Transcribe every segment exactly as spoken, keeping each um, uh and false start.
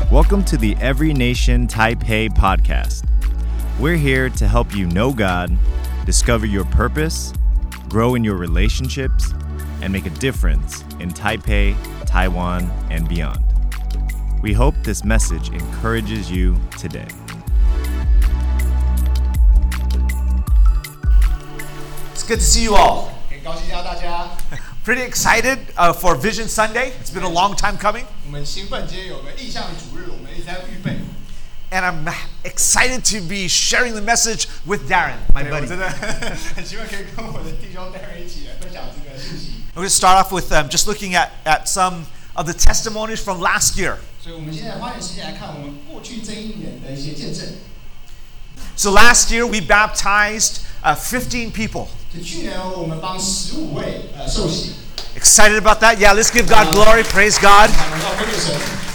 Welcome to the Every Nation Taipei podcast. We're here to help you know God, discover your purpose, grow in your relationships, and make a difference in Taipei, Taiwan, and beyond. We hope this message encourages you today. It's good to see you all. 很高兴见到大家。 Pretty excited uh, for Vision Sunday. It's been a long time coming. 我们兴奋，今天有个意向主日，我们一直在预备。 And I'm excited to be sharing the message with Darren, my 对，我 buddy. 真的很希望可以跟我的弟兄 Darren 一起来分享这个信息。 We're going to start off with um, just looking at, at some of the testimonies from last year. 所以我们现在花点时间来看我们过去这一年的一些见证。 So last year we baptized uh, fifteen people. 就去年我们帮十五位呃受洗， Excited about that? Yeah, let's give God glory. Praise God. 我们要归给神。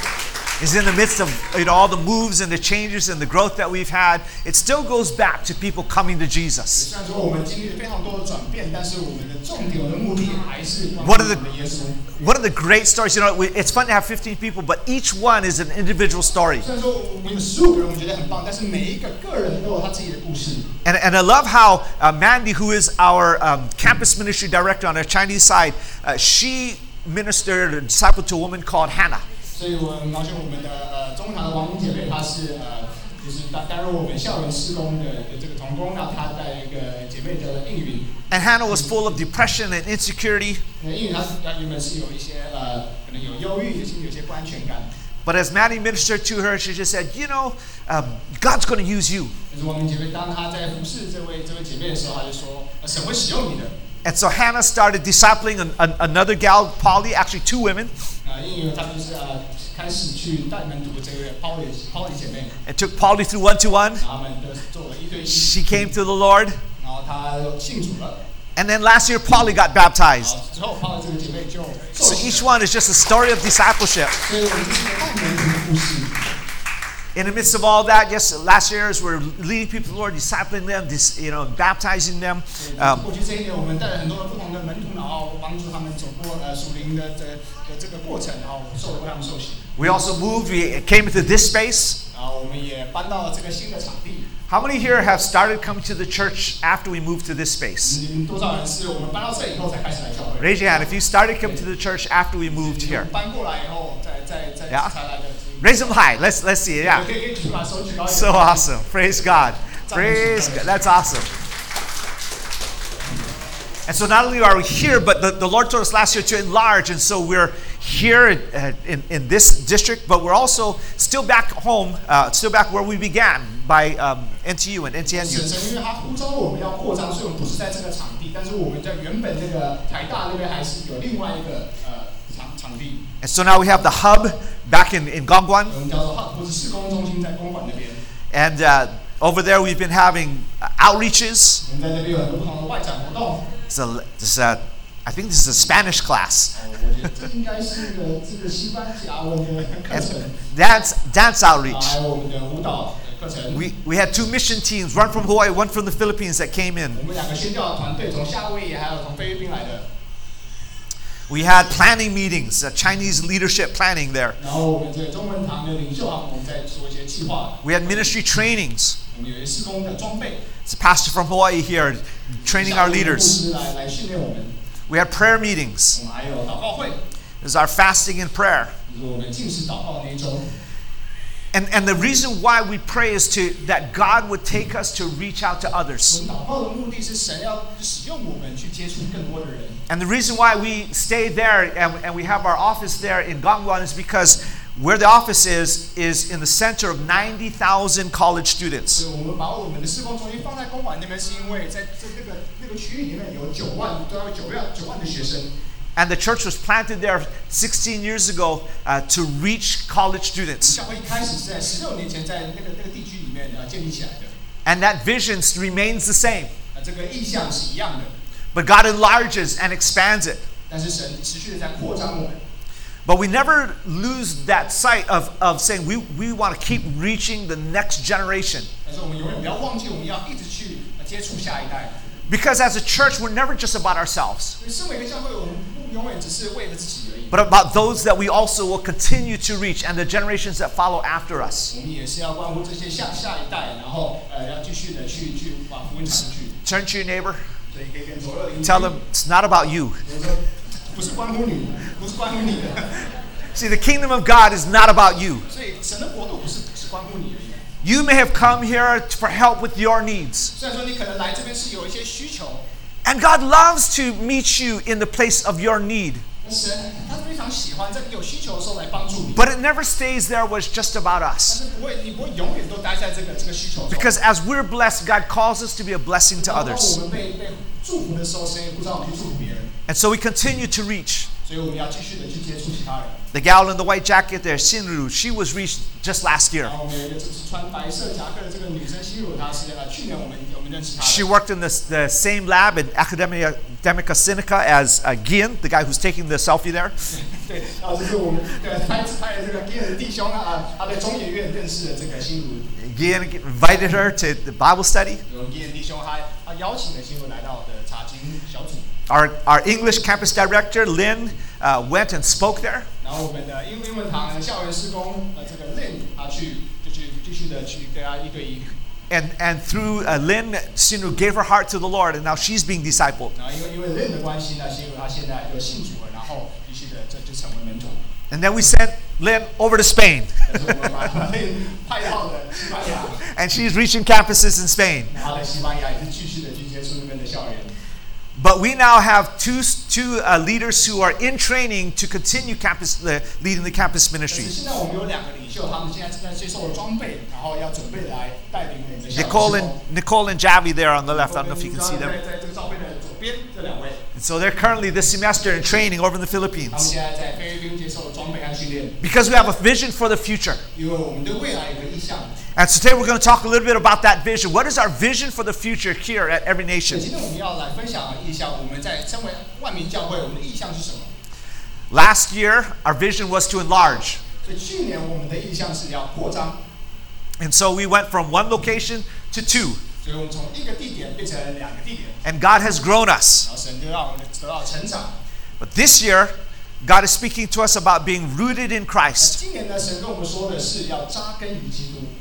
Is in the midst of you know, all the moves and the changes and the growth that we've had. It still goes back to people coming to Jesus. 虽然说我们经历了非常多的转变，但是我们的重点、我们的目的还是关 What 于 are 我 the 们的耶稣。 One of the great stories, you know, we- it's fun to have fifteen people, but each one is an individual story. 虽然说我们有十五个人，我们觉得很棒，但是每一个个人都有他自己的故事。 And, and I love how uh, Mandy, who is our um, campus ministry director on our Chinese side, uh, she ministered and discipled to a woman called Hannah. 所以我很高兴我们的呃中堂的王姐妹，她是呃就是担担任我们校园施工的的这个同工，那她带一个姐妹叫做应云， And Hannah was full of depression and insecurity. 那应云她她原本是有一些呃可能有忧郁，就是有些不安全感。 But as Mandy ministered to her, she just said, you know, um, God's going to use you. 可是王明姐妹当她在服侍这位这位姐妹的时候，她就说、呃、神会使用你的。 And so Hannah started discipling an, an, another gal, Polly, actually two women, 啊、呃，应云她就是呃开始去带门徒这位 Polly Polly 姐妹， and took Polly through one-to-one. 然后他们都做了一对一， She came to the Lord. 然后她信主了。 And then last year, Polly got 然 baptized. 后之后 Polly 这个姐妹就 So 受洗 each 了。 one is just a story of discipleship. 所以我们这是个带门徒的故事。 In the midst of all that, yes, last year as we're leading people to the Lord, discipling them, dis, you know, baptizing them. 呃 Um, 过去这一年，我们带了很多的不同的门徒，然后帮助他们走过呃属灵的这的这个过程，然后受为他们受洗。 we also moved. We came into this space. 然后我们也搬到了这个新的场地。 How many here have started coming to the church after we moved to this space? 你们多少人是我们搬到这以后才开始来教会？ Raise your hand if you started coming to the church after we moved 你 here. 们搬过来以后，再再再 Yeah. 才来的。 Raise them high. Let's let's see it. Yeah. 可以可以举把手举高一点。 So awesome. Praise God. Praise God. That's awesome. And so not only are we here, but the, the Lord told us last year to enlarge. And so we're here uh, in, in this district, but we're also still back home, uh, still back where we began by um, N T U and N T N 神 U. 神因为他呼召我们要扩张，所以我们不是在这个场地，但是我们在原本那个台大那边还是有另外一个呃场场地， And so now we have the hub back in, in Gongguan. 我们叫做或者施工中心在公馆那边。 And uh, over there we've been having uh, outreaches. 我们在那边有很多不同的外展活动。 So this, uh, I think this is a Spanish class. 哦，我觉得这应该是个这个西班牙文的课 And 程， dance, dance 啊 outreach. 还有我们的舞蹈的课程。 We, we had two mission teams, one from Hawaii, one from the Philippines that came in. 我们两个宣教的团队从夏威夷还有从菲律宾来的， We had planning meetings, uh, Chinese leadership planning there. 然后我们这个中文堂的领袖啊，我们在做一些计划， We had ministry trainings. 我们有一些施工的装备， It's a pastor from Hawaii here training our 牧 leaders. 师来来训练我们。 We had prayer meetings. 我们还有祷告会， This is our fasting and prayer. 就是我们进食祷告的那一周。 And, and the reason why we pray is to that God would take us to reach out to 我 others. 们祷告的目的是神要使用我们去接触更多的人。 And the reason why we stay there and, and we have our office there in Gongguan is because where the office is, is in the center of ninety thousand college students. 所以我们把我们的施工中心放在公馆那边，是因为在这那个那个区域里面有九万，都要九万九万的学生。 And the church was planted there sixteen years ago uh, to reach college students. 教会一开始是在十六年前在那个那个地区里面呃建立起来的， And that vision remains the same. 那这个意向是一样的， But God enlarges and expands it. 但是神持续的在扩张我们。 But we never lose that sight of, of saying we, we want to keep reaching the next generation. 但是我们永远不要忘记，我们要一直去接触下一代。 Because as a church, we're never just about ourselves. 所以身为一个教会，我们不永远只是为了自己而已。 but about those that we also will continue to reach and the generations that follow after us. 我们也是要关乎这些下下一代，然后呃要继续的去去把福音传出去。 Turn to your neighbor. 所以可以跟左右的邻居 Tell them it's not about you. 我说不是关乎你，不是关乎你的。 See, the kingdom of God is not about you. 所以神的国度不是不是关乎你而已。 You may have come here for help with your needs. 虽然说你可能来这边是有一些需求， And God loves to meet you in the place of your need. 神他非常喜欢在你有需求的时候来帮助你。 But it never stays there was just about 但 us. 是不会，你不会永远都待在这个这个需求中。 Because as we're blessed, God calls us to be a blessing to 然后 others. 我们被被祝福的时候，神也不知道我们去祝福别人， And so we continue to reach. 所以我们要继续的去接触其他人。 The gal in the white jacket there, Shinru, she was reached just last year. 然后我们有一个就是穿白色夹克的这个女生西鲁，她是呃去年我们我们认识她的。 She worked in this, the same lab in Academia, Academica Sinica as uh, Gian, the guy who's taking the selfie there. 对，然后这是我们对拍拍的这个 Gian 的弟兄啊，他在中研院认识的这个西鲁。 Gian invited her to the Bible study. 有 Gian 弟兄他他邀请了西鲁来到的查经小组。 Our, our English campus director, Lynn, uh, went and spoke there. 然后我们的英英文堂的校园施工呃这个 Lin 他去就去继续的去跟他一对一。 And, and through uh, Lynn, Shinru gave her heart to the Lord, and now she's being discipled. 然后因为因为 Lin 的关系呢，西鲁他现在就信主了，然后继续的这就成为门徒。 And then we sent Lynn over to Spain, 但是我们把把 Lin 派到了西班牙， and she's reaching campuses in Spain. 然后在西班牙也是继续的去接触那边的校园。 But we now have two, two uh, leaders who are in training to continue campus, uh, leading the campus 可是 ministry. 现在我们有两个领袖，他们现在正在接受装备，然后要准备来带领我们的校园施 Nicole 工 and, Nicole and Javi there on the left. I don't know if you can see 在 them. 在这个照片的左边这两位， So they're currently this semester in training over in the 他们 Philippines. 现在在菲律宾接受装备和训练， Because we have a vision for the future. 因为我们对未来有个意向。 And so today we're going to talk a little bit about that vision. What is our vision for the future here at Every 所以 Nation? 今天我们要来分享意向，我们在身为万民教会，我们的意向是什么？ Last year, our vision was to enlarge. 所以去年我们的意向是要扩张， And so we went from one location to two. 所以我们从一个地点变成两个地点， And God has grown us. 然后神就让我们得到成长。 But this year, God is speaking to us about being rooted in 那 Christ. 今年呢，神跟我们说的是要扎根于基督，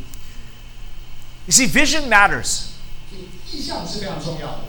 You see, vision matters. 所以意向是非常重要的。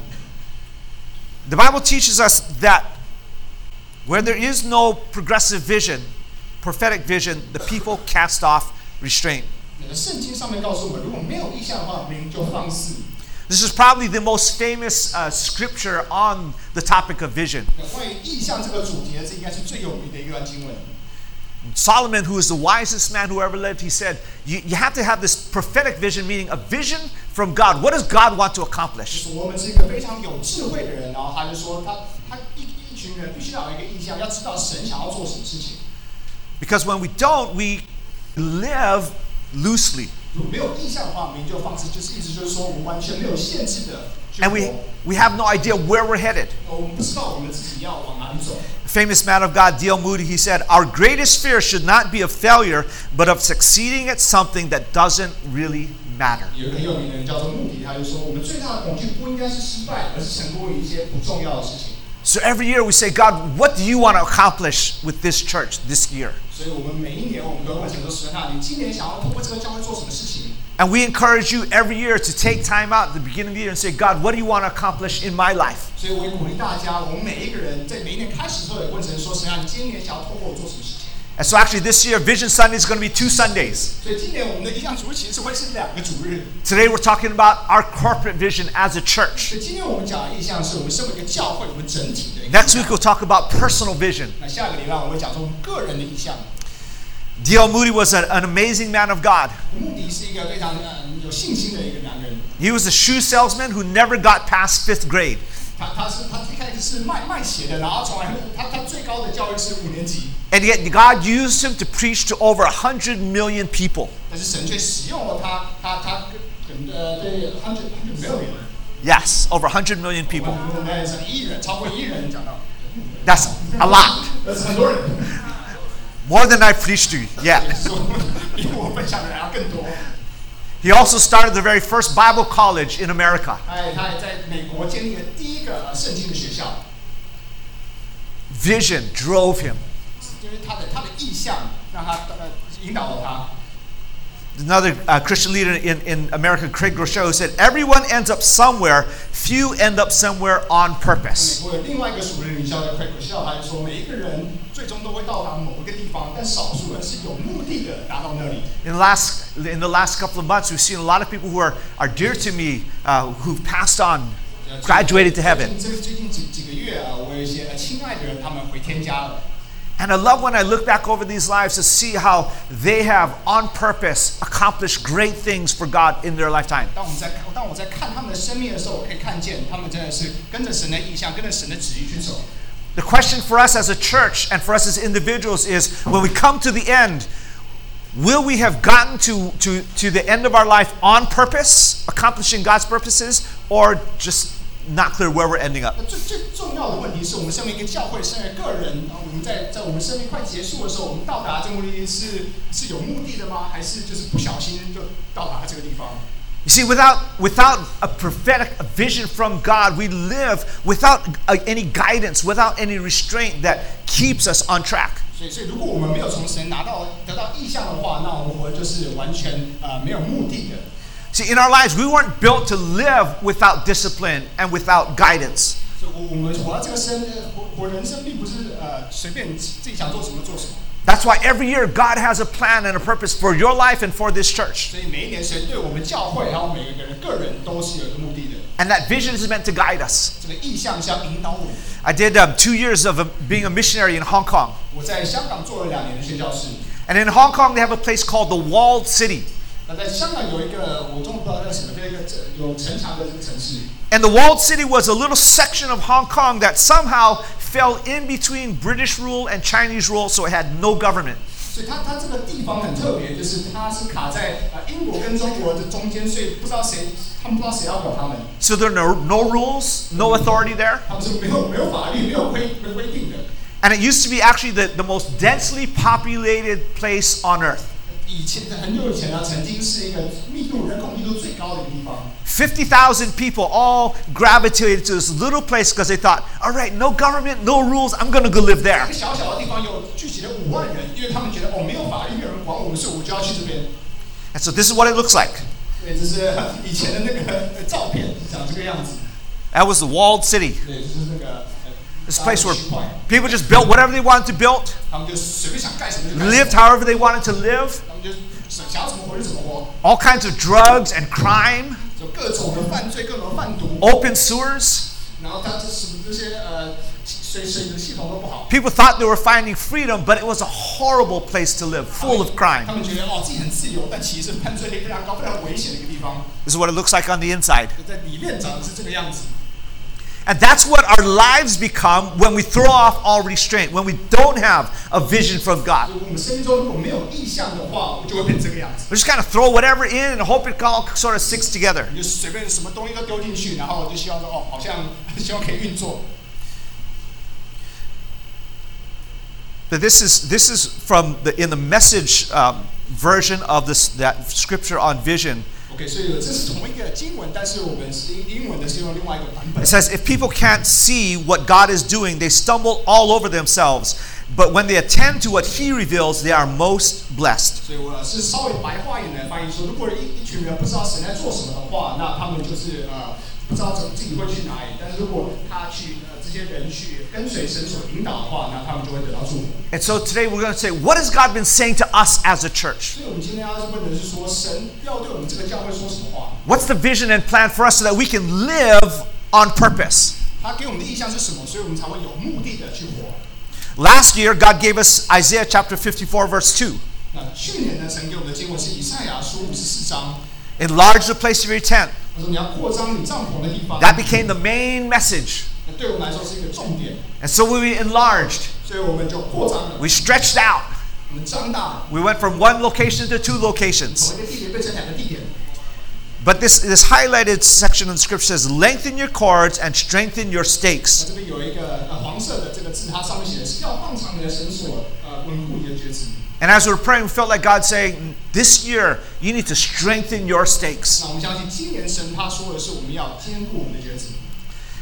The Bible teaches us that where there is no progressive vision, prophetic vision, the people cast off restraint. 那个圣经上面告诉我们，如果没有意向的话，民就放肆。 This is probably the most famous uh, scripture on the topic of vision. 那关于意向这个主题呢，这应该是最有名的一段经文。 Solomon, who is the wisest man who ever lived, he said, you, you have to have this prophetic vision, meaning a vision from God. What does God want to 就 accomplish? 是我们是一个非常有智慧的人，然后他就说他他一一群人必须要有一个意向，要知道神想要做什么事情。 Because when we don't, we live loosely. 如果没有意向的话，民就放肆，就是意思就是说，我们完全没有限制的去 And we, 活。 we have no idea where we're headed. 我们不知道我们自己要往哪里走。 Famous man of God, D L Moody, he said, our greatest fear should not be of failure, but of succeeding at something that doesn't really matter. 有一个很有名的人叫做穆迪，他就说，我们最大的恐惧不应该是失败，而是成功于一些不重要的事情。 So every year we say, God, what do you want to accomplish with this church this year? 所以我们每一年我们都会问神说，神啊，你今年想要通过这个教会做什么事情？ And we encourage you every year to take time out at the beginning of the year and say, God, what do you want to accomplish in my life? 所以我也鼓励大家，我们每一个人在每一年开始的时候，也问神说，神啊，你今年想要通过我做什么事情？ And so actually this year, Vision Sunday is going to be two Sundays. 所以今年我们的意向主日其实会是两个主日。 Today we're talking about our corporate vision as a church. 所以今天我们讲的意向是我们身为一个教会，我们整体的一个意 Next 向 week we'll talk about personal vision. 那下个礼拜我们会讲说我们个人的意向。 D L Moody was an, an amazing man of God. 穆迪是一个非常嗯有信心的一个男人， He was a shoe salesman who never got past fifth grade. 他他是他一开始是卖卖鞋的，然后从来他他最高的教育是五年级， And yet God used him to preach to over one hundred million people. 但是神却使用了他，他他跟呃对 hundred hundred million， Yes, over one hundred million people. 我们那是一亿人，超过一亿人讲到， That's a lot. 那是很多人， More than I preached to, yeah. 说比我分享的人要更多。 He also started the very first Bible college in America. 他也他也在美国建立了第一个呃圣经的学校， Vision drove him. 因为他的他的意向让他呃引导了他。 Another uh, Christian leader in, in America, Craig Groeschel, said, everyone ends up somewhere, few end up somewhere on 美 purpose. 国有另外一个属灵领袖叫 Craig Groeschel，他就说每一个人最终都会到达某一个地方，但少数人是有目的的达到那里。 In the last, in the last couple of months, we've seen a lot of people who are, are dear to me uh, who've passed on, graduated to heaven. 最近最近几几个月啊，我有一些呃亲爱的人，他们回天家了。 And I love when I look back over these lives to see how they have, on purpose, accomplished great things for God in their lifetime. 当我们在看，当我在看他们的生命的时候，我可以看见他们真的是跟着神的意向，跟着神的旨意去走。 The question for us as a church and for us as individuals is, when we come to the end, will we have gotten to, to, to the end of our life on purpose, accomplishing God's purposes, or just not clear where we're ending up? 那最最重要的问题是我们身为一个教会，身为个人，然后我们在在我们生命快结束的时候，我们到达这个目的地是是有目的的吗？还是就是不小心就到达这个地方？ You see, without, without a prophetic vision from God, we live without uh, any guidance, without any restraint that keeps us on track. 所以，所以如果我们没有从神拿到得到意向的话，那我们活的就是完全呃没有目的的。 See, in our lives, we weren't built to live without discipline and without guidance. 所以我我们活到这个生活活人生，并不是呃随便自己想做什么做什么。 That's why every year God has a plan and a purpose for your life and for this church. 所以每一年神对我们教会还有每一个人个人都是有一个目的的。 And that vision is meant to guide us. 这个意向是要引导我们。 I did um, two years of uh, being a missionary in Hong Kong. 我在香港做了两年的宣教士。 And in Hong Kong, they have a place called the Walled City. 那在香港有一个我中文不知道叫什么，叫一个有城墙的这个城市。 And the Walled City was a little section of Hong Kong that somehow fell in between British rule and Chinese rule, so it had no government. 所以它它这个地方很特别，就是它是卡在呃英国跟中国的中间，所以不知道谁，他们不知道谁要管他们。 So there are no, no rules, no authority there. 他们是没有没有法律、没有规没有规定的。 And it used to be actually the, the most densely populated place on earth. 以前很久以前啊，曾经是一个密度人口密度最高的一个地方。 fifty thousand people all gravitated to this little place because they thought, all right, no government, no rules, I'm going to go live 这 there. 个小小的地方有聚集了五万人，因为他们觉得哦，没有法律，没有人管我们，所以我就要去这边。 And so this is what it looks like. 对，这是以前的那个照片，长这个样子。 That was the walled city. 对，就是那个。 This place where people just built whatever they wanted to build, 他们就随便想干什么就干什么。 lived however they wanted to live, 他们就想要怎么活就怎么活。 all kinds of drugs and crime, 就各种的犯罪，各种的贩毒。 open sewers. 然后他这什么这些呃水水的系统都不好。 People thought they were finding freedom, but it was a horrible place to live, full of 他 crime. 们觉得哦自己很自由，但其实犯罪率非常高，非常危险的一个地方。 This is what it looks like on the inside. 在里面长的是这个样子。 And that's what our lives become when we throw off all restraint, when we don't have a vision from God. 我们生命中如果没有意向的话，我就会变这个样子。 We just kind of throw whatever in and hope it all sort of sticks together. 你就随便什么东西都丢进去，然后就希望说哦，好像希望可以运作。 But this is this is from the in the message um, version of this that scripture on vision. OK， 所以这是同一个经文，但是我们是英文的是用另外一个版本。 It says, if people can't see what God is doing, they stumble all over themselves. But when they attend to what He reveals, they are most blessed. 所以我是稍微白话一点的翻译说，如果一一群人不知道神在做什么的话，那他们就是呃不知道怎么自己会去哪里。但是如果他去呃这些人去跟随神所引导的话，那他们就会得到祝福。 And so today we're going to say, what has God been saying to us as a church? 所以我们今天要问的是说，神要对我们这个教会说什么话？ What's the vision and plan for us so that we can live on purpose? 他给我们的意向是什么？所以我们才会有目的的去活。 Last year, God gave us Isaiah chapter fifty-four, verse two. 那去年呢，神给我们的经文是以赛亚书五十四章。 Enlarge the place of your tent. 他说你要扩张你帐篷的地方。 That became the main message. 那对我们来说是一个重点。 And so we enlarged. 所以我们就扩张了。 We stretched out. 我们张大了。 We went from one location to two 从 locations. 一个地点变成两个地点。 But this, this highlighted section in Scripture says, lengthen your cords and strengthen your 那 stakes. 这边有一个呃黄色的这个字，它上面写的是要放长你的绳索，呃稳固你的橛子。 And as we were praying, we felt like God saying, this year, you need to strengthen your stakes. 那我们相信今年神他说的是我们要坚固我们的橛子。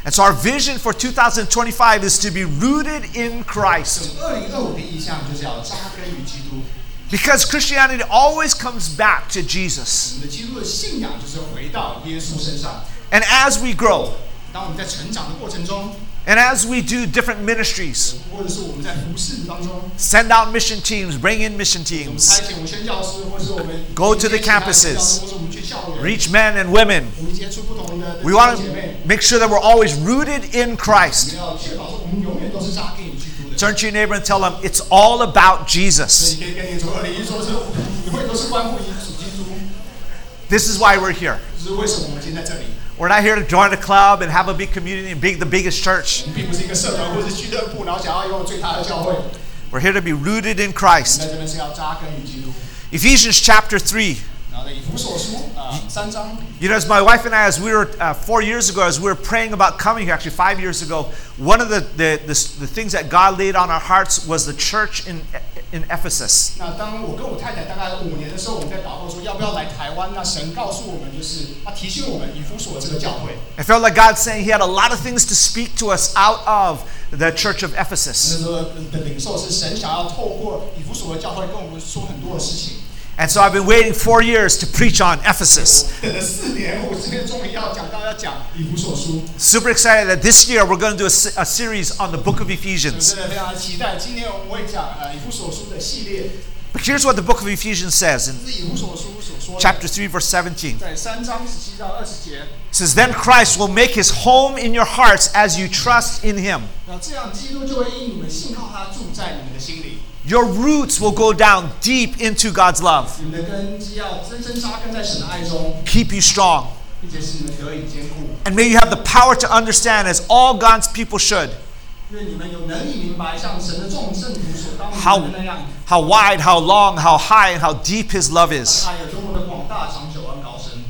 And so our vision for two thousand twenty-five is to be rooted in Christ. 二零二五的意向就是要扎根于基督。 Because Christianity always comes back to Jesus. 我们的基督的信仰就是回到耶稣身上。 And as we grow, 当我们在成长的过程中， and as we do different ministries, 或者是我们在服侍当中， send out mission teams, bring in mission 我们 teams, 差遣无宣教师，或是我们 Go to the 接其他的 campuses 教师或是我们去校园， reach men and women. 我们接触不同的弟 We 兄 want 姐 to 妹， make sure that we're always rooted in 我 Christ. 们要确保说我们永远都是扎根于基督的。 Turn to your neighbor and tell them it's all about 所 Jesus. 以你可以跟你主二零一说是，你会都是关乎于主基督， This is why we're here. 这是为什么我们今天在这里。 We're not here to join a club and have a big community and be the biggest church. 我们并不是一个社团或是俱乐部，然后想要拥有最大的教会。 We're here to be rooted in 我 Christ. 们在这边是要扎根于基督。 Ephesians chapter three. 然后在以弗所书啊、三章， You know, as my wife and I, as we were uh, four years ago, as we were praying about coming here, actually five years ago, one of the, the, the, the things that God laid on our hearts was the church in, in Ephesus. 那当我跟我太太大概五年的时候，我们在祷告说要不要来台湾？那神告诉我们，就是他提醒我们以弗所这个教会。 I felt like God saying He had a lot of things to speak to us out of the church of 那 Ephesus. 时候的领受是神想要透过以弗所的教会跟我们说很多的事情。 And so I've been waiting four years to preach on Ephesus. 等了四年，我这边终于要讲到要讲以弗所书。 Super excited that this year we're going to do a, se- a series on the book of 我 Ephesians. 真的非常期待，今天我们会讲呃以弗所书的系列。 But here's what the book of Ephesians says in 这是以弗所书所说的， chapter three, verse seventeen. 在三章十七到二十节。 It says, Then Christ will make His home in your hearts as you trust in Him. 那这样，基督就会因你们信靠他住在你们的心里， Your roots will go down deep into God's love. 你们的根基要深深扎根在神的爱中， Keep you strong. 并且使你们得以坚固。 And may you have the power to understand, as all God's people should, 因为你们有能力明白，像神的众圣徒所当 how, 明的那样， how wide, how long, how high, and how deep His love is. 爱有多么的广大、长久而高深。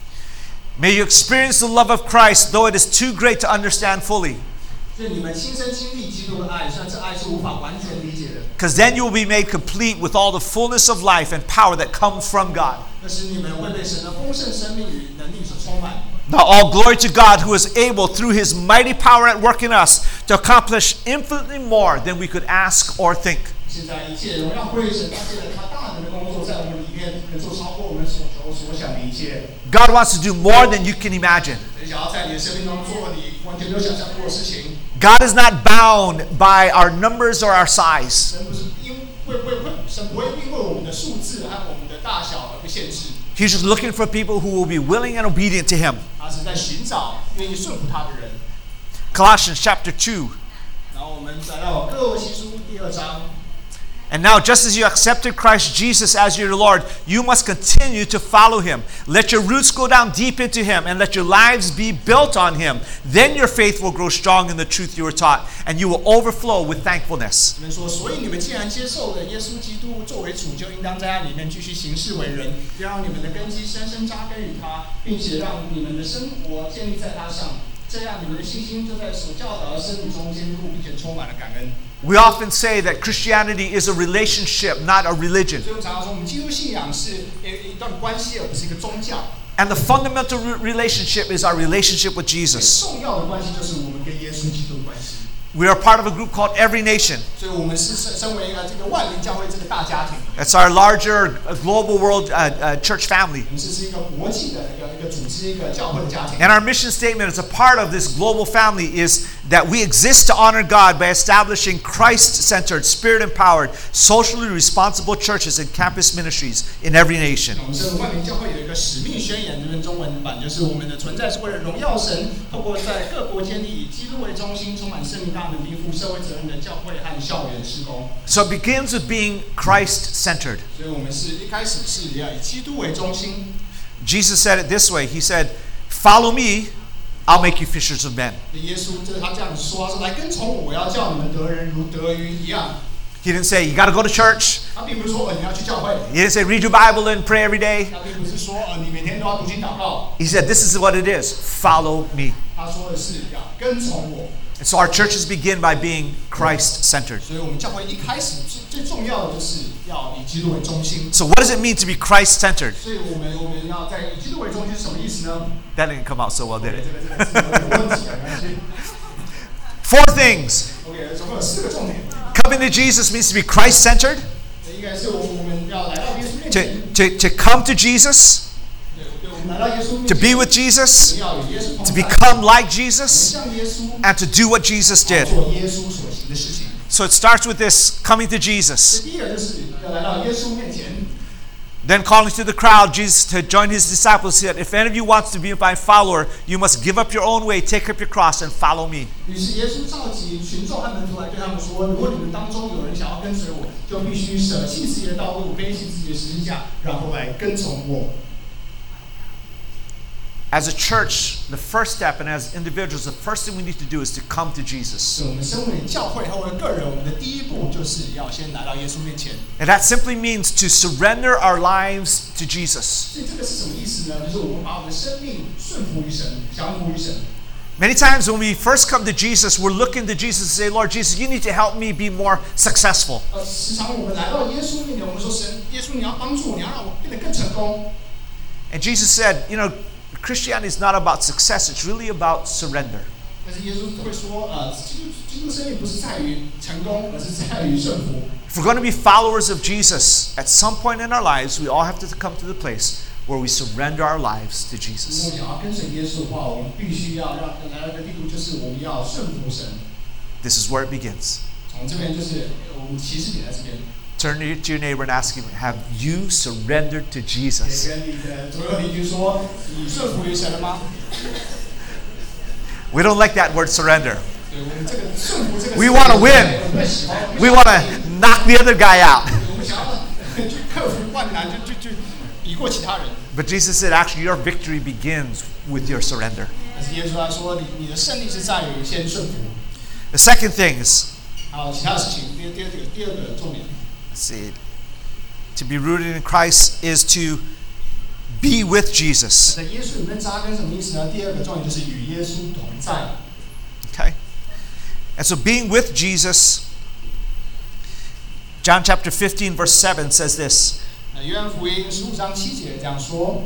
May you experience the love of Christ, though it is too great to understand fully. 所以你们亲身经历基督的爱，虽然这爱是无法完全理解的， Because then you will be made complete with all the fullness of life and power that comes from God. 但是你们会被神的丰盛生命与能力所充满。 Now all glory to God, who is able, through His mighty power at work in us, to accomplish infinitely more than we could ask or think. 现在一切荣耀归神，他借着他大能的工作在我们里面，能够超过我们所求所想的一切。 God wants to do more than you can imagine. 神想要在你的生命中做你完全没有想象过的事情。 God is not bound by our numbers or our size. 神不是因会会会，神不会因为我们的数字和我们的大小而被限制。 He's just looking for people who will be willing and obedient to Him. 他是在寻找愿意顺服他的人。 Colossians chapter two. 然后我们来到哥罗西书第二章。 And now, just as you accepted Christ Jesus as your Lord, you must continue to follow Him. Let your roots go down deep into Him, and let your lives be built on Him. Then your faith will grow strong in the truth you were taught, and you will overflow with thankfulness. 你们说，所以你们既然接受了耶稣基督作为主，就应当在他里面继续行事为人，要让你们的根基深深扎根于他，并且让你们的生活建立在他上。这样，你们的信心就在所教导的生命中坚固，并且充满了感恩。 We often say that Christianity is a relationship, not a religion. 所以我们常常说，我们基督信仰是一一段关系，而不是一个宗教。 And the fundamental re- relationship is our relationship with Jesus. 重要的关系就是我们跟耶稣基督的关系。 We are part of a group called Every Nation. 所以我们是身身为一个这个万灵教会这个大家庭。 It's our larger uh, global world uh, uh, church family. 我们是是一个国际的一个一个组织，一个教会的家庭。 And our mission statement as a part of this global family is that we exist to honor God by establishing Christ-centered, Spirit-empowered, socially responsible churches and campus ministries in every nation. 我们这个万灵教会有一个使命宣言，这边中文版就是我们的存在是为了荣耀神，透过在各国建立以基督为中心、充满圣灵大能、肩负社会责任的教会和校园事工。 So it begins with being Christ-centered. 所以我们是一开始是要以基督为中心。 Jesus said it this way. He said, "Follow me, I'll make you fishers of men." 耶稣就是他这样子说，他说：“来跟从我，我要叫你们得人如得鱼一样。” He didn't say, "You got to go to church." 他并不是说呃你要去教会， He didn't say, "Read your Bible and pray every day." 他并不是说呃你每天都要读经祷告。 He said, "This is what it is. Follow me." 他说的是要跟从我。 And so our churches begin by being Christ-centered. 所以我们教会一开始最最重要的就是要以基督为中心。 So what does it mean to be Christ-centered? 所以我们我们要在以基督为中心是什么意思呢？ That didn't come out so well, did 这 it? 个这个是有问题啊，没关系。 Four things. OK， 总共有四个重点。 Coming to Jesus means to be Christ-centered. 应该是我们我们要来到耶稣面 To, 前， to, to come to Jesus, 对对，我们来到耶稣面 to 前， be with 我 Jesus, 们要与耶稣 to 同在， become like 我们 Jesus, 像耶稣， and to do what Jesus 要 did. 做耶稣所行的事情。 So it starts with this coming to 这 Jesus. 第一个就是要来到耶稣面前， Then calling to the crowd, Jesus to join his disciples said, if any of you wants to be my follower, you must give up your own way, take up your cross, and follow me. 于是耶稣召集群众和门徒来对他们说：如果你们当中有人想要跟随我，就必须舍弃自己的道路，背起自己的十字架，然后来跟从我。 As a church, the first step, and as individuals, the first thing we need to do is to come to Jesus. 是我们身为教会和我们个人，我们的第一步就是要先来到耶稣面前。 And that simply means to surrender our lives to Jesus. 所以这个是什么意思呢？就是我们把我们的生命顺服于神，降服于神。 Many times when we first come to Jesus, we're looking to Jesus and say, Lord Jesus, you need to help me be more successful. 呃，时常我们来到耶稣面前，我们说神，耶稣你要帮助我，你要让我变得更成功。 And Jesus said, you know, Christianity is not about success, it's really about surrender. 但是耶稣会说，呃，基督基督生命不是在于成功，而是在于顺服。 If we're going to be followers of Jesus, at some point in our lives, we all have to come to the place where we surrender our lives to 如果 Jesus. 想要跟随耶稣的话，我们必须要让来到一个地步，就是我们要顺服神。 This is where it begins. 从这边就是我们起始点在这边。 Turn to your neighbor and ask him, have you surrendered to 也 Jesus? 跟你的左右邻居说，你顺服于神了吗？ We don't like that word surrender. 对，我们这个顺服这个 We wanna win. 我们喜欢 We want to knock the other guy out. 我们想要去克服万难，就就就比过其他人。 But Jesus said, actually, your victory begins with your surrender. 但是耶稣他说，你你的胜利是在于先顺服。 The second thing is, 还有其他事情，第第二个第二个重点， let's see, to be rooted in Christ is to be with Jesus. 在耶稣里面扎根什么意思呢？第二个重点就是与耶稣同在。 Okay? And so being with Jesus, John chapter fifteen, verse seven says this. 那约翰福音十五章七节这样说：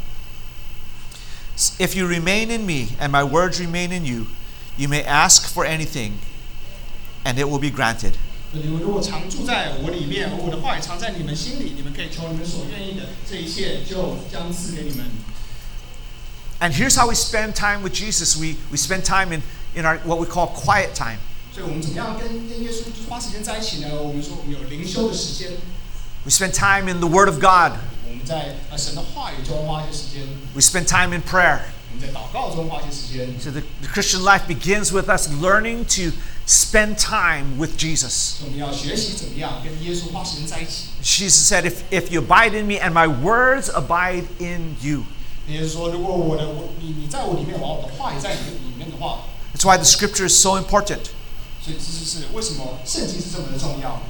If you remain in me and my words remain in you, you may ask for anything and it will be granted. 你们如果常住在我里面，我的话也常在你们心里，你们可以求你们所愿意的，这一切就将赐给你们。 And here's how we spend time with Jesus. We, we spend time in, in our what we call quiet time. 所以我们怎么样跟跟耶稣花时间在一起呢？我们说我们有灵修的时间， We spend time in the Word of God. 我们在呃神的话语中花一些时间， We spend time in prayer. 我们在祷告中花一些时间。 So the, the Christian life begins with us learning to spend time with Jesus. 我们要学习怎么样跟耶稣花时间在一起。 Jesus said, if, if you abide in me and my words abide in you. 也就是说，如果我的我你你在我里面，我的话也在你里面的话， That's why the scripture is so important. 所以这就是为什么圣经是这么的重要。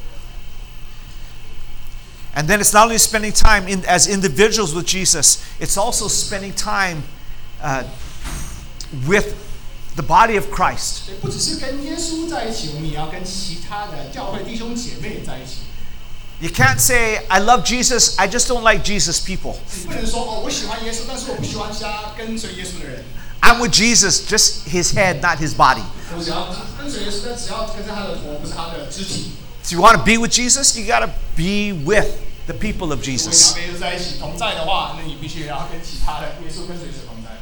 And then it's not only spending time in, as individuals with Jesus, it's also spending time uh, with the body of Christ. 所以不只是跟耶稣在一起，我们也要跟其他的教会弟兄姐妹在一起。 You can't say, I love Jesus, I just don't like Jesus people. 你不能说哦，我喜欢耶稣，但是我不喜欢其他跟随耶稣的人。 I'm with Jesus, just his head, not his body. 我只要跟随耶稣，但只要跟在他的头，不是他的肢体。 So you want to be with Jesus, you got to be with the people of 如果你 Jesus. 要跟耶稣在一起同在的话，那你必须也要跟其他的耶稣跟随者同在。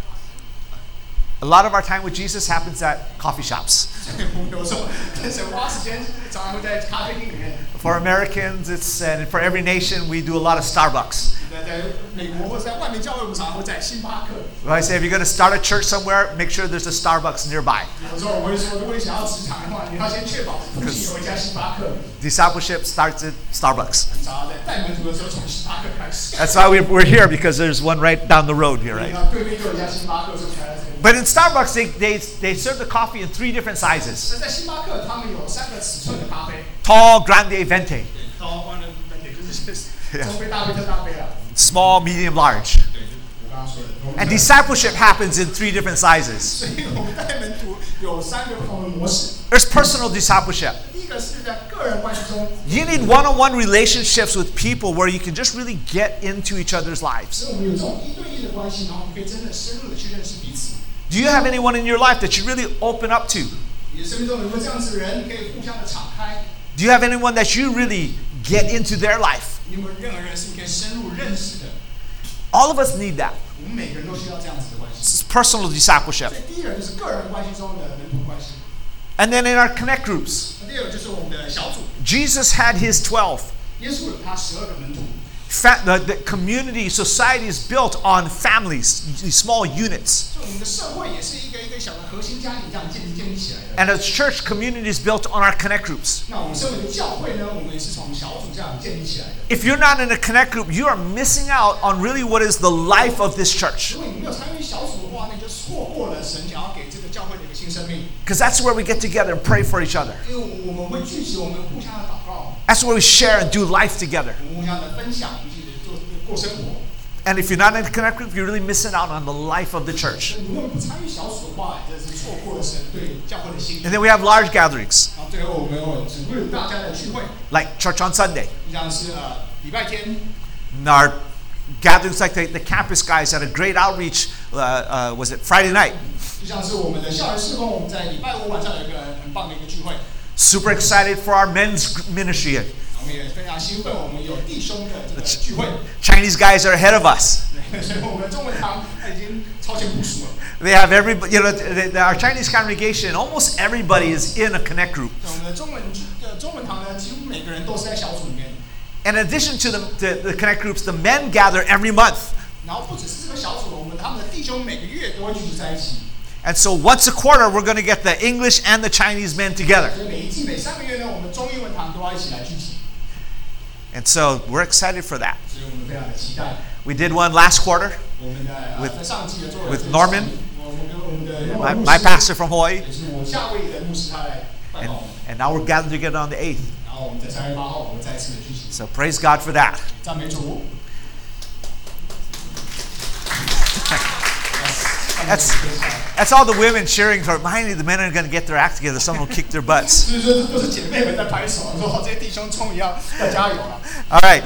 A lot of our time with Jesus happens at coffee shops. 所以我们有时候跟神花时间，常常会在咖啡厅里面。 For Americans, it's and for every nation, we do a lot of Starbucks. 在在美国或者在外面教会，我们常常会在星巴克。 I say, if you're going to start a church somewhere, make sure there's a Starbucks nearby. 有时候我会说，如果你想要职场的话，你要先确保附近有一家星巴克。 Discipleship starts at Starbucks. 常常在带门徒的时候从星巴克开始。 That's why we- we're here, because there's one right down the road here, right? 然后对面就有一家星巴克，所以才来这里。 But in Starbucks, they, they, they serve the coffee in three different sizes. 那在星巴克，他们有三个尺寸的咖啡， Tall, grande, venti. 高宽的分点就是中杯、大杯、特大杯啊。 Small, medium, large. 对，我刚刚说的。 And discipleship happens in three different sizes. 所以我们带门徒有三个不同的模式。 There's personal discipleship. 第一个是在个个人关系中， You need one-on-one relationships with people where you can just really get into each other's lives. 所以我们有这种一对一的关系，然后我们可以真的深入的去认识彼此。 Do you have anyone in your life that you really open up to? 你的生命中有没有这样子的人，你可以互相的敞开？ Do you have anyone that you really get into their life? 你有没有任何人是你可以深入认识的？ All of us need that. 我们每个人都需要这样子的关系。 This is personal discipleship. 所以第一人就是个人关系中的门徒关系。 And then in our connect groups, 那第二个就是我们的小组， Jesus had his twelve. 耶稣有他十二个门徒。 Fa- the, the community, society is built on families, these small units. 所以我们的社会也是一个一个小的核心家庭这样建立建立起来的。 And a church community is built on our connect groups. 那我们身为一个教会呢，我们也是从小组这样建立起来的。 If you're not in a connect group, you are missing out on really what is the life of this church. 如果你没有参与小组的话，那你就错过了神想要给这个教会的一个新生命。 Because that's where we get together and pray for each other. 因为我们会聚集，我们互相的祷告， That's where we share and do life together. 我们互相的分享，一起的做过生活。 And if you're not in a connect group, you're really missing out on the life of the church. 如果不参与小组的话，这是错过了神对教会的心意。 And then we have large gatherings, 然后最后我们有只为大家的聚会， like church on Sunday. 像是呃礼拜天， And our gatherings like the, the campus guys had a great outreach, uh, uh, was it Friday night? 就像是我们的校园事工，我们在礼拜五晚上有一个很棒的一个聚会， Super excited for our men's ministry. 我们也非常兴奋，我们有弟兄的这个聚会， Chinese guys are ahead of us. 所以我们中文堂已经超前部署了。 They have everybody, you know, the, the, our Chinese congregation, almost everybody is in a connect group. 我们的中文呃中文堂呢，几乎每个人都是在小组里面。 And in addition to the, the, the connect groups, the men gather every month. 然后不只是这个小组，我们他们的弟兄每个月都会聚集在一起。 And so once a quarter, we're going to get the English and the Chinese men together. 所以每一季每三个月呢，我们中英文堂都要一起来聚集。 And so we're excited for that. 所以我们非常的期待。 We did one last quarter 我们的呃 With- 在上季的做了 with Norman 我们跟我们的 my, 牧 my 师 pastor from Hawaii. 也是我夏威夷的牧师，他来拜 And, 访我们。 and now we're gathered together on the eighth. 然后我们在三月八号，我们再次的聚集， So praise God for that. 赞美主。 That's, that's all the women cheering for. Finally, the men are going to get their act together. Someone will kick their butts. 所以说这都是姐妹们在拍手，说这些弟兄终于要要加油了。 All right.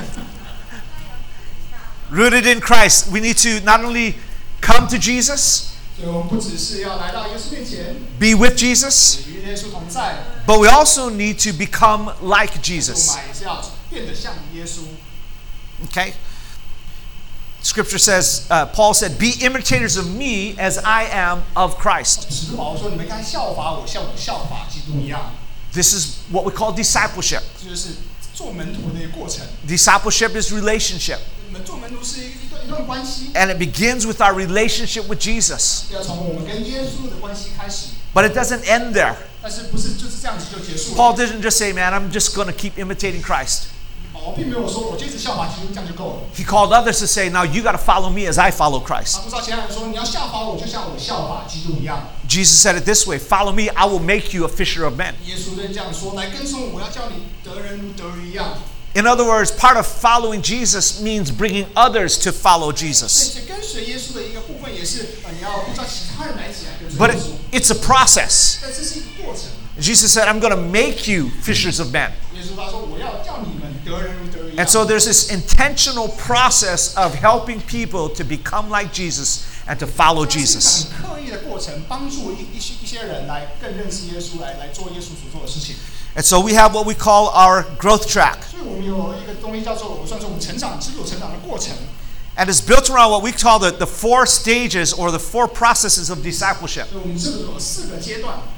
Rooted in Christ, we need to not only come to Jesus, 所以我们不只是要来到耶稣面前， be with Jesus, 与耶稣同在， but we also need to become like 我 Jesus. 们也是要变得像耶稣。 Okay? Scripture says, uh, Paul said, be imitators of me as I am of Christ. 使徒保罗说：“你们该效法我，像我效法基督一样。 This is what we call discipleship. ” 这就是做门徒的一个过程。 Discipleship is relationship. 我们做门徒是一一段一段关系， And it begins with our relationship with Jesus. 要从我们跟耶稣的关系开始。 But it doesn't end there. 但是不是就是这样子就结束了？ Paul didn't just say, man, I'm just going to keep imitating Christ. 保罗并没有说我就一直效法基督，这样就够了。 He called others to say, now you got to follow me as I follow Christ. 他不知道其他人说你要效法我，就像我效法基督一样。 Jesus said it this way, follow me, I will make you a fisher of men. 耶稣就这样说：“来跟从我，我要叫你得人如得鱼一样。” In other words, part of following Jesus means bringing others to follow 所以 Jesus. 这跟随耶稣的一个部分也是，呃，你要呼召其他人来一起来跟随 But 耶 it, 稣。 it's a process. 但这是一个过程。 Jesus said, I'm going to make you fishers of men. 耶稣他说：“我要叫你们得人如得鱼一样。” And so there's this intentional process of helping people to become like Jesus and to follow 这是一 Jesus. 个很刻意的过程，帮助一一些一些人来更认识耶稣，来来做耶稣所做的事情。 And so we have what we call our growth track. 所以我们有一个东西叫做，我算是我们成长，是有成长的过程。 And it's built around what we call the, the four stages or the four processes of discipleship. 所以我们这个有四个阶段。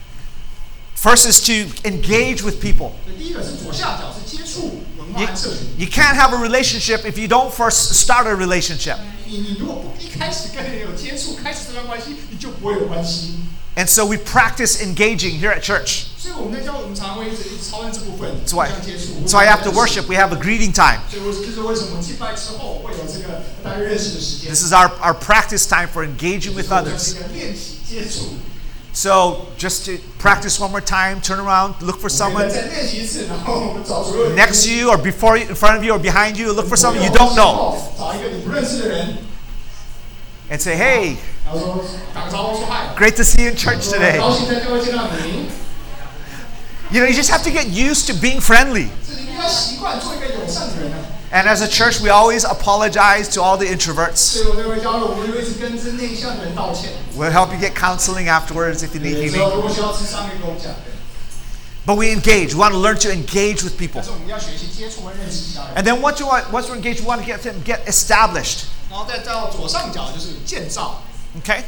First is to engage with people. 所以第一个是左下角是接触文化 You, 和社群。 you can't have a relationship if you don't first start a relationship. 你你如果不一开始跟人有接触，开始这段关系，你就不会有关系。 And so we practice engaging here at church. 所以我们在教会，我们常常会一直一直操练这部分， That's 互 why, 相接触。 that's why after worship we have a greeting time. 所以我就是为什么祭拜之后会有这个大家认识的时间。 This is our, our practice time for engaging with 这 others. 是一个练习接触。 So just to practice one more time, turn around, look for 我 someone 们再练习一次，然后我们找所有 next to you or before you, in front of you or behind you, look for someone you don't know 找一个你不认识的人， and say, hey, 然后说打个招呼说嗨， great to see you in church 说 today. 高兴在教会见到你。 You know, you just have to get used to being friendly. 是你必须要习惯做一个友善的人啊。 And as a church, we always apologize to all the introverts. 所以我这位教友，我们会一直跟这内向的人道歉。 We'll help you get counseling afterwards if you need 有时候 healing. 如果需要吃商业跟我们讲， But we engage. We want to learn to engage with people. 但是我们要学习接触和认识其他人。 And then once, you want, once we're engaged, we want to get them get established. 然后再到左上角就是建造， Okay?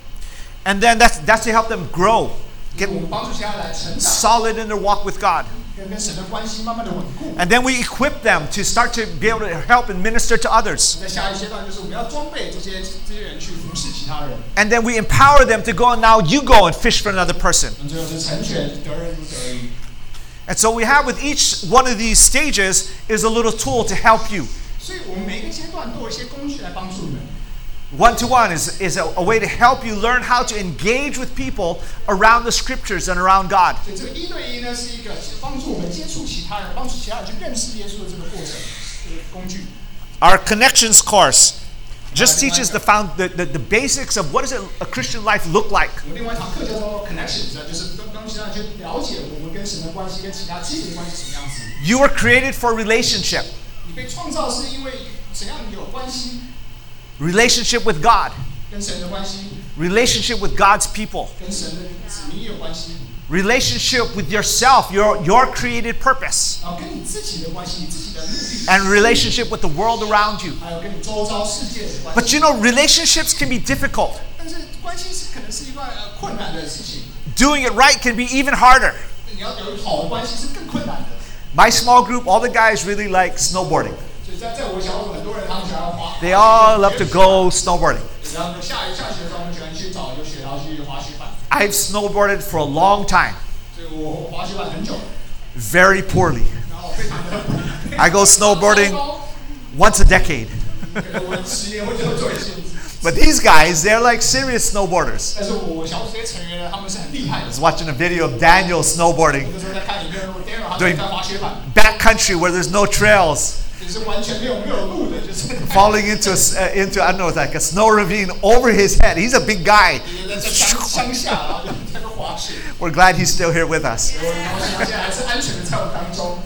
And then that's, that's to help them grow, 给 get 我们帮助其他人来成长， solid in their walk with God. 跟跟神的关系慢慢的稳固。 And then we equip them to start to be able to help and minister to others. 在下一阶段就是我们要装备这些这些人去服侍其他人。 And then we empower them to go and now you go and fish for another person. 最后是成全，得人如得鱼。 And so we have with each one of these stages is a little tool to help you. 所以我们每一个阶段都有一些工具来帮助你们。 One-to-one is, is a, a way to help you learn how to engage with people around the scriptures and around God. 所以这个一对一呢，是一个帮助我们接触其他人、帮助其他人去认识耶稣的这个过程，这个工具。 Our connections course just teaches the, found, the, the, the basics of what does a Christian life look like. 有另外一堂课叫做 Connections，就是帮帮其他人去了解我们跟神的关系、跟其他基督的关系是什么样子。 You were created for relationship. 你被创造是因为怎样有关系， Relationship with God. 跟神的关系， Relationship with God's people. 跟神的子民有关系， Relationship with yourself, your, your created purpose. 然后跟你自己的关系、你自己的目的， And relationship with the world around you. 还有跟你周遭世界的关 But 系。 you know, relationships can be difficult. 但是关系是可能是一段呃困难的事情， Doing it right can be even harder. 你要有好的关系是更困难的。 My small group, all the guys really like snowboarding. 所以在在我小组，很多人他们喜欢滑， They all love to go snowboarding. 然后下雨下雪的时候，我们喜欢去找有雪，然后去滑雪板。 I've snowboarded for a long time, 所以我滑雪板很久， very poorly. 然后非常的。 I go snowboarding 糟糕 once a decade. 可能我十年会就会做一次。 But these guys, they're like serious snowboarders. 但是我我小组这些成员呢，他们是很厉害的 I。was watching a video of Daniel snowboarding, 那时候在看影片，我 Daniel 他对在滑雪板， backcountry where there's no trails, 就是完全没有没有路的，就是 falling into a, s- uh, into I don't know, like a snow ravine over his head. He's a big guy. 在在乡乡下，然后就在那边滑雪。 We're glad he's still here with us. 我然后现在还是安全的在我当中。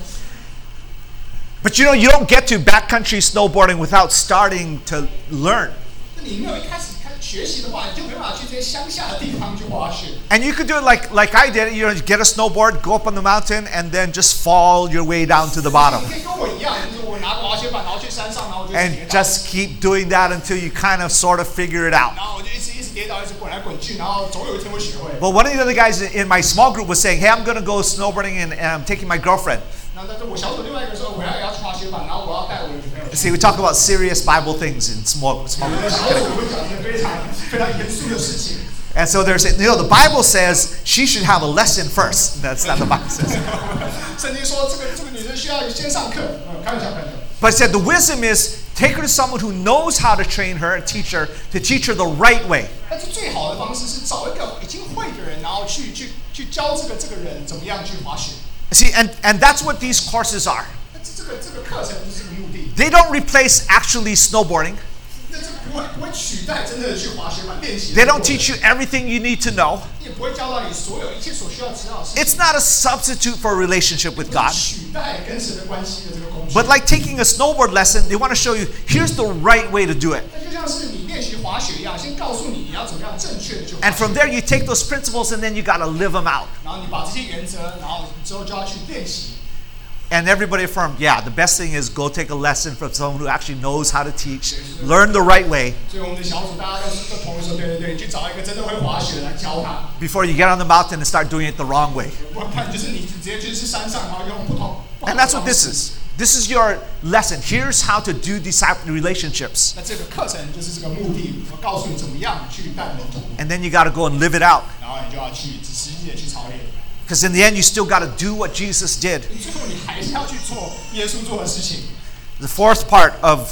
But you know, you don't get to backcountry snowboarding without starting to learn. 那你没有一开始开始学习的话，你就没办法去这些乡下的地方去滑雪。 And you could do it like, like I did. You know, you get a snowboard, go up on the mountain, and then just fall your way down to the bottom. 你可以跟我一样，就是我拿个滑雪板，然后去山上，然后我就一直 And 跌倒， just keep doing that until you kind of sort of figure it out. 然后我就一直一直跌倒，一直滚来滚去，然后总有一天会学会。 But one of the other guys in my small group was saying, hey, I'm going to go snowboarding and, and I'm taking my girlfriend. 然后但是我小组另外一个说，我要也要去滑雪板，然后我要带我的女朋友去。 See, we talk about serious Bible things in small, small 我的 groups. 小组会讲的非常非常严肃的事情。 And so there's, you know, the Bible says she should have a lesson first. That's not the Bible says. 圣经说这个这个女生需要先上课，嗯，开玩笑，开玩笑。 But it said the wisdom is take her to someone who knows how to train her and teach her to teach her the right way. 但是最好的方式是找一个已经会的人，然后去去去教这个这个人怎么样去滑雪。 See, and, and that's what these courses are. 那这这个这个课程就是这个目的。 They don't replace actually snowboarding. 那这不会不会取代真的去滑雪板练习。 They don't teach you everything you need to know. 也不会教到你所有一切所需要知道的事情。 It's not a substitute for a relationship with God. 取代跟神的关系的这个工具。 But like taking a snowboard lesson, they want to show you here's the right way to do it. 那就像是你练习滑雪一样，先告诉你你要怎么样正确的去滑 And 雪。 from there, you take those principles and then you got to live them out. 然后你把这些原则，然后之后就要去练习。 And everybody affirmed, yeah, the best thing is go take a lesson from someone who actually knows how to teach, learn the right way 所以我们的小组大家都是都同意说，对对对，你去找一个真的会滑雪的来教他， before you get on the mountain and start doing it the wrong way. 不然就是你直接去是山上，然后用不同。不好 And 的 that's what 方 this 式 is. This is your lesson. Here's how to do disciple relationships. 那这个课程就是这个目的，我告诉你怎么样去带门徒， And then you got to go and live it out. 然后你就要去实际的去操练。 Because in the end, you still got to do what Jesus did. 你最后你还是要去做耶稣做的事情。 The fourth part of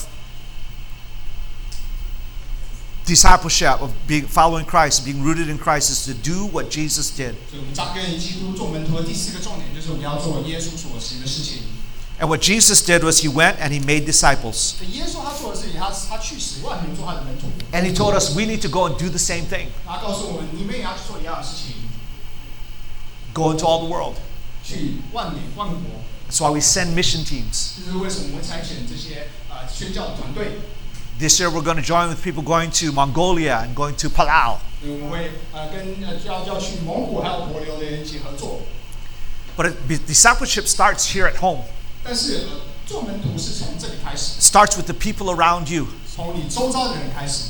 discipleship, of being following Christ, being rooted in Christ, is to do what Jesus did. 所以我们扎根于基督做门徒的第四个重点就是我们要做耶稣所行的事情。 And what Jesus did was he went and he made disciples. 所以耶稣他做的事情，他他去使万民做他的门徒， And he told us we need to go and do the same thing. 他告诉我们，你们也要去做一样的事情， Go into all the world. 去万美万国。 That's why we send mission teams. 这是为什么我们采选这些呃宣教的团队。 This year we're going to join with people going to Mongolia and going to Palau. 我们会呃跟呃要要去蒙古还有帛琉的人一起合作。 But it, discipleship starts here at home. 但是呃做门徒是从这里开始。 Starts with the people around you. 从你周遭的人开始。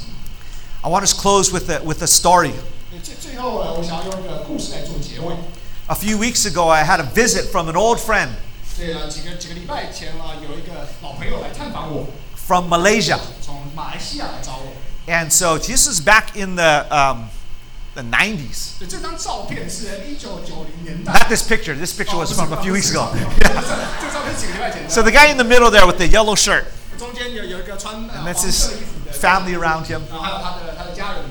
I want to close with a, with a story. 最最后呢，我想要用一个故事来做结尾。 A few weeks ago, I had a visit from an old friend. 对啊，几个几个礼拜前啊，有一个老朋友来探访我。 From Malaysia. 从马来西亚来找我。 And so this is back in the um, the nineties. 这张照片是一九九零年代。 Not this picture. This picture was from a few weeks ago. 这照片是几个礼拜前的。 So the guy in the middle there with the yellow shirt. 中间有有一个穿 And that's his family around him. 还有他的他的家人。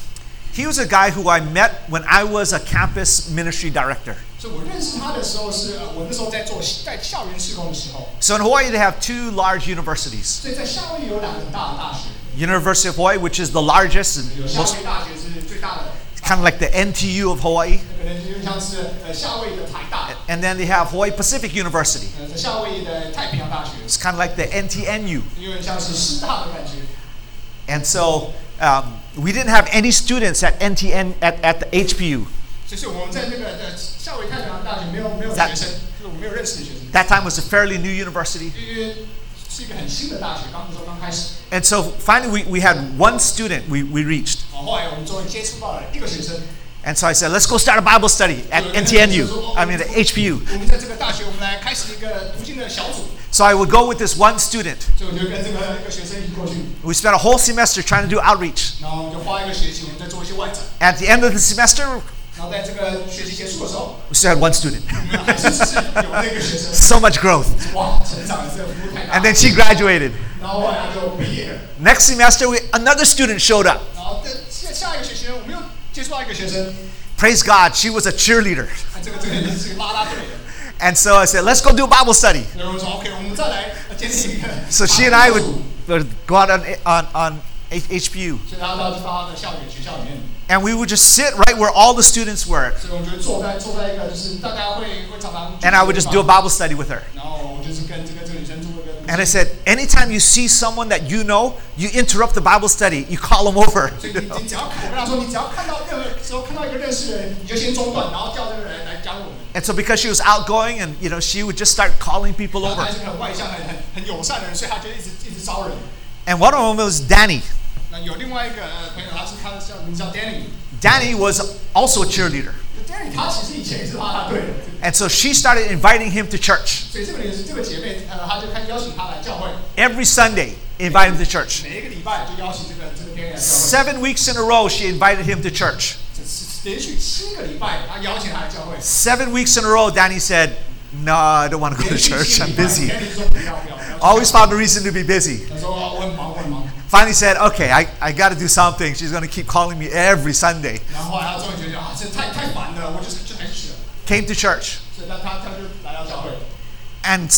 He was a guy who I met when I was a campus ministry director. 所以我认识他的时候是我那时候在做在校园事工的时候。 So in Hawaii they have two large universities. 所以在夏威夷有两个大的大学。 University of Hawaii, which is the largest and 有夏威夷大学是最大的。 Kind of like the N T U of Hawaii. 可能就像是呃夏威夷的台大。 And then they have Hawaii Pacific University. 呃，夏威夷的太平洋大学。 It's kind of like the N T N U. 有点像是师大的感觉。 And so um, we didn't have any students at N T N at, at the H P U. 就是我们在那个呃夏威夷太平洋大学没有没有学生，就是我们没有认识的学生。 That time was a fairly new university. 因为是一个很新的大学，刚那时候刚开始。 And so finally we, we had one student we, we reached. 哦，后来我们终于接触到了一个学生。 And so I said, let's go start a Bible study at N T N U. I mean, at H P U. 我们在这个大学，我们来开始一个读经的小组。 So I would go with this one student. 所以我就跟这个一个学生一起过去。 We spent a whole semester trying to do outreach. 然后我们就花一个学期，我们在做一些外展。 At the end of the semester, 然后在这个学期结束的时候， we still had one student. 我们还是是有那个学生。 So much growth. 哇，成长的这个幅度太大。 And then she graduated. 然后后来他就毕业了。 Next semester, we, another student showed up. 然后下下一个学期，我们又接触到一个学生。 Praise God, she was a cheerleader. 这个这个人是个啦啦队的。 And so I said, let's go do Bible study. 然后我说 OK， 我们再来建立一个。 So she and I would, would go out on, on, on H P U. 所以他到到他的校园学校里面。 And we would just sit right where all the students were. 所以我们就坐在坐在一个就是大家会会常常。 And I would just do a Bible study with her. 然后我就是跟这个这个女生做一个。 And I said, anytime you see someone that you know, you interrupt the Bible study, you call them over. 所以你你只要看，我跟他说，你只要看到任何时候看到一个认识的人，你就先中断，然后叫这个人来加入我们。 And so because she was outgoing and you know, she would just start calling people 他 over. 是很外向、很很很友善的人，所以他就一直一直招人。 And one of them was Danny. 那有另外一个朋友，他是他的叫名叫 Danny。 Danny was also a cheerleader. Danny 他其实以前也是啦啦队的。 And so she started inviting him to church. 所以这个这个姐妹，呃，她就开始邀请他来教会。 Every Sunday, invite him to church. 每一个礼拜就邀请这个这个 Danny 来教会。 Seven weeks in a row, she invited him to church. 连续七个礼拜，他邀请他来教会。 Seven weeks in a row, Danny said, no, I don't want to go to church. I'm busy. Danny 说不要不要。 Always found a reason to be busy. 他说我很忙，我很忙。 Finally said, okay, I, I got to do something. She's going to keep calling me every Sunday. 然后后来他终于觉得啊，这太太烦了，我就是就还是去了。 Came to church. 所以他他他就来到教会。 And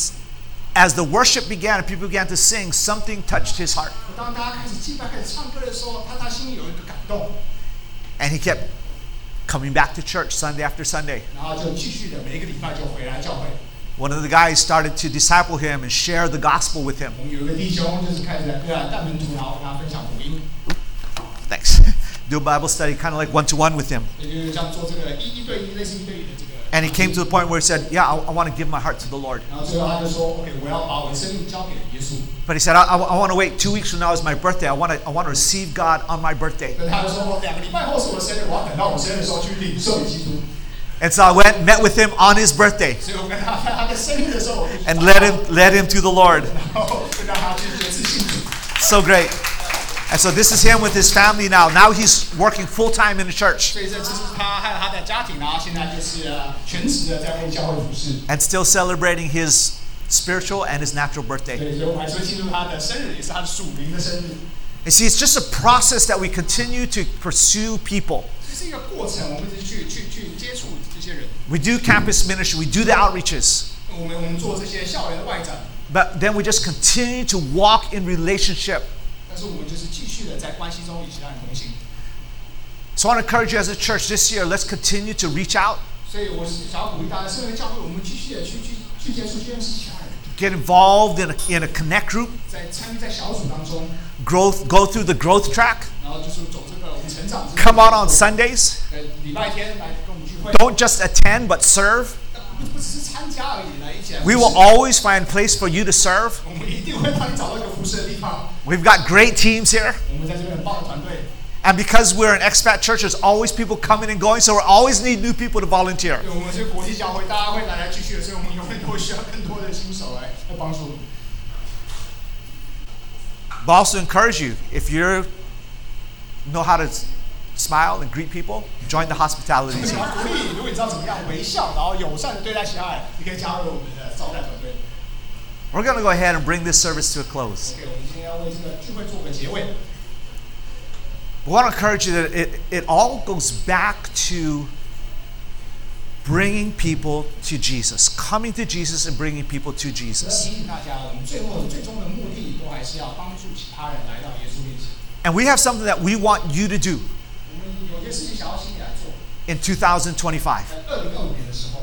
as the worship began and people began to sing, something touched his heart. 当大家开始祭拜、开始唱歌的时候，他他心里有一个感动。 And he kept coming back to church Sunday after Sunday. 然后就继续的每一个礼拜就回来教会。 One of the guys started to disciple him and share the gospel with him. 我们有一个弟兄就是开始来跟他带门徒，然后跟他分享福音。 Thanks. Do a Bible study kind of like one-to-one with him. 也就是像做这个一一对一，类似一对一的这个。 And he came to the point where he said, yeah, I, I want to give my heart to the Lord. 然后最后他就说 ，OK， 我要把我的生命交给耶稣。 But he said, I, I, I want to wait two weeks from now is my birthday. I want to I want to receive God on my birthday. 但他就说，我两个礼拜后是我生日，我要等到我生日的时候去领受基督。 And so I went, met with him on his birthday, 所以我跟他在他的生日的时候，我就去 and led him led him to the Lord. 然后就让他去决志信主。 So great. And so this is him with his family now. Now he's working full time in the church 所以这这是他还有他的家庭，然后现在就是呃全职的在为教会服侍。 and still celebrating his spiritual and his natural birthday. 对，所以我们还是会庆祝他的生日，也是他的属灵的生日。 You see, it's just a process that we continue to pursue people. 这是一个过程，我们一直去去去接触这些人。 We do campus ministry, we do the outreaches, 我们我们做这些校园的外展， but then we just continue to walk in relationship. 但是我们就是继续的在关系中与其他人同行。 So I want to encourage you as a church this year, let's continue to reach out. 所以我是想要鼓励大家，身为教会，我们继续的去去去接触、去认识其他人， get involved in a, in a connect group, 在参与在小组当中， growth, go through the growth track, 然后就是走这个我们成长。 come out on Sundays. 呃，礼拜天来跟我们聚会， Don't just attend, but serve. 不不只是参加而已，来一起来服 We 侍。 will always find place for you to serve. 我们一定会帮你找到一个服侍的地方。 We've got great teams here. 我们在这边很棒的团队。 And because we're an expat church, there's always people coming and going, so we always need new people to volunteer. 对，我们是国际教会，大家会来来去去的，所以我们永远都会需要更多的新手来来帮助我们。 But also encourage you, if you know how to smile and greet people, join the hospitality 然 team. 后鼓励，如果你知道怎么样微笑，然后友善的对待其他人，你可以加入我们的招待团队。 We're going to go ahead and bring this service to a close. OK， 我们今天要为这个聚会做个结尾。 I want to encourage you that it, it all goes back to bringing people to Jesus, coming to Jesus and bringing people to 要 Jesus. 提醒大家，我们最后最终的目的都还是要帮助其他人来到耶稣面前。 And we have something that we want you to do 我们有些事情想要请你来做， in two thousand twenty-five. 在二零二五年的时候，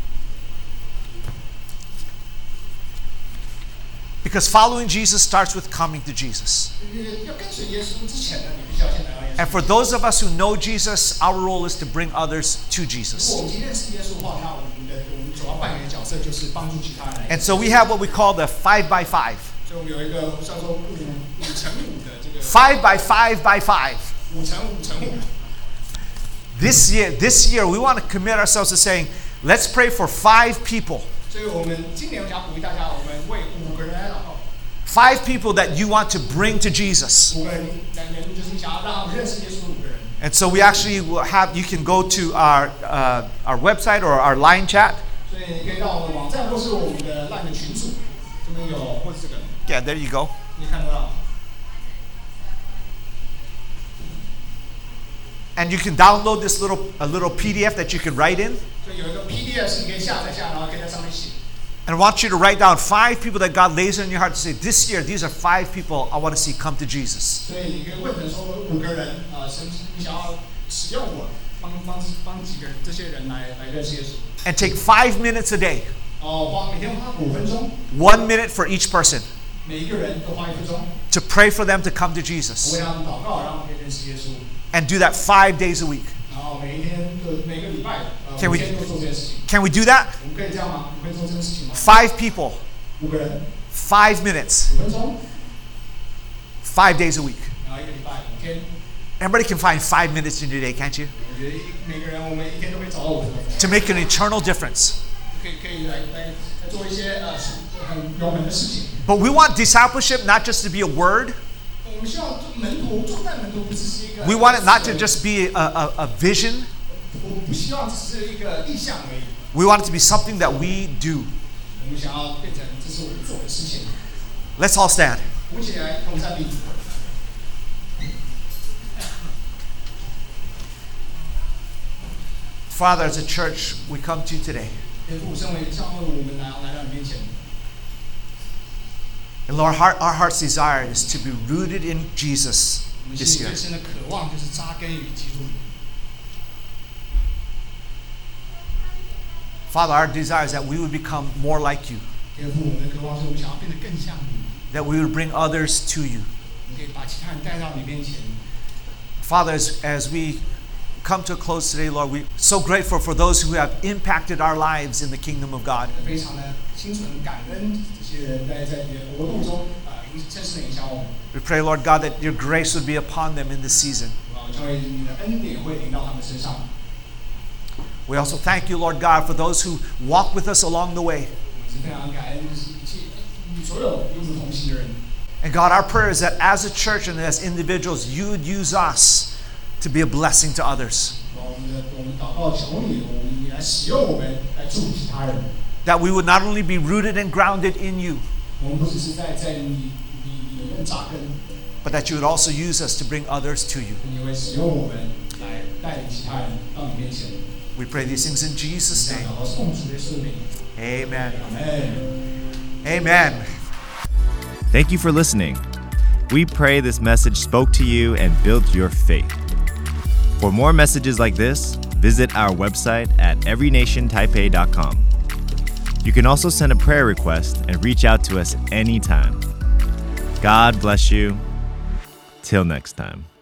Because following Jesus starts with coming to Jesus. 要跟随耶稣之前呢，你必须要先来到耶稣。 And for those of us who know Jesus, our role is to bring others to 如果 Jesus. 我们已经认识耶稣的话，那我们的我们主要扮演的角色就是帮助其他人来。 And so we have what we call the five by five. 所以我们有一个叫做五五乘五的这个 Five by five by five. 五乘五乘五。 This year, this year we want to commit ourselves to saying, let's pray for five people. 所以我们今年我想鼓励大家，我们为五个人来祷告。 Five people that you want to bring to Jesus. 五个人来人就是你想要让他们认识耶稣的五个人。 And so we actually will have, you can go to our, uh, our website or our line chat. 所以你可以到我们的网站或是我们的 LINE 的群组，这边有或是这个， Yeah, there you go. 你看得到。 And you can download this little, a little P D F that you can write in. 所以有一个 P D F 是你可以下载下来，然后可以在上面写。 And I want you to write down five people that God lays in your heart to say, this year, these are five people I want to see come to Jesus. 所以你可以问人说五个人，呃，甚至你想要使用我，帮帮帮几个人这些人来来认识耶稣。 And take five minutes a day, 哦，花每天花五分钟， one minute for each person, 每一个人都花一分钟， to pray for them to come to 为 Jesus. 他们祷告，让他们可以认识耶稣。 And do that five days a week. 然后每一天就每个礼拜，呃， Can 五 we- 天都做这件事情。 Can we do that? 我们可以这样吗？我们可以做这件事情吗？ Five people, 五个人， five minutes, 五分钟， five days a week. 然后一个礼拜五天。 Everybody can find five minutes in your day, can't you? 我觉得每个人我们一天都可以找到五分钟， To make an eternal difference. 可以可以来来来做一些呃很有门的事情。 But we want discipleship not just to be a word. 我们希望做门徒做带门徒不只是一个， We want it not to just be a, a, a vision. 我不希望只是一个意向而已。 We want it to be something that we do. 我们想要变成这是我们做的事情。 Let's all stand. 我们一起来同站立。 Father, as a church, we come to you today. 天父，身为教会，我们来来到你面前。 And Lord, our, our heart's desire is to be rooted in Jesus 我们 this 心里 year. 最深的渴望就是扎根于基督里。 Father, our desire is that we would become more like you, 天父，我们的渴望是我们想要变得更像你， that we would bring others to you. 我们可以把其他人带到你面前。 Father, as, as we come to a close today, Lord, we're so grateful for those who have impacted our lives in the kingdom of God. 非常的心存感恩，这些人在在你的国度中啊，影深深的影响我们。 We pray, Lord God, that your grace would be upon them in this season. 啊，教会你的恩典会临到他们身上。 We also thank you, Lord God, for those who walk with us along the way. 我们是非常感恩，就是一切与所有与我们同行的人。 And God, our prayer is that as a church and as individuals, you would use us to be a blessing to others. 我们的我们祷告求你，我们你来使用我们来祝福其他人。 That we would not only be rooted and grounded in you, 我们不只是在在你你你里面扎根， but that you would also use us to bring others to you. 你会使用我们来带领其他人到你面前。 We pray these things in Jesus' 这样 name. 祷告奉主耶稣的名， Amen. 阿门。 Amen. Thank you for listening. We pray this message spoke to you and built your faith. For more messages like this, visit our website at every nation taipei dot com. You can also send a prayer request and reach out to us anytime. God bless you. Till next time.